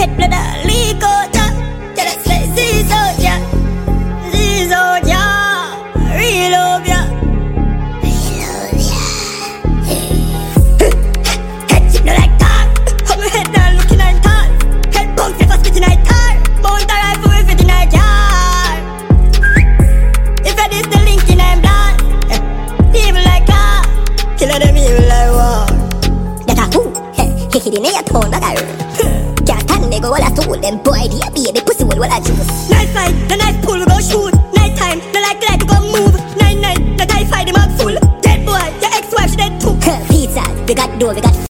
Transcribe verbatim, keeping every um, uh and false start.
head blood a leak out, yeah. Tell us like this out, yeah. This out, yeah. Real love, yeah. Real love, yeah. Head chip no like that. Hold my head down looking at tall. Head bounce if I spit in a tar. Mount a rifle with it in a car. If I this the link in I'm blind. Evil like car. Killer them evil like war. That a fool. He hit in a tone that I can't stand me go all I stole them boy the baby pussy will what I choose. Night flight, the night pool we go shoot. Night time, the like light to go move. Night night, the tie fight him up full. Dead boy, your ex-wife she dead too. Pizza, we got dough, we got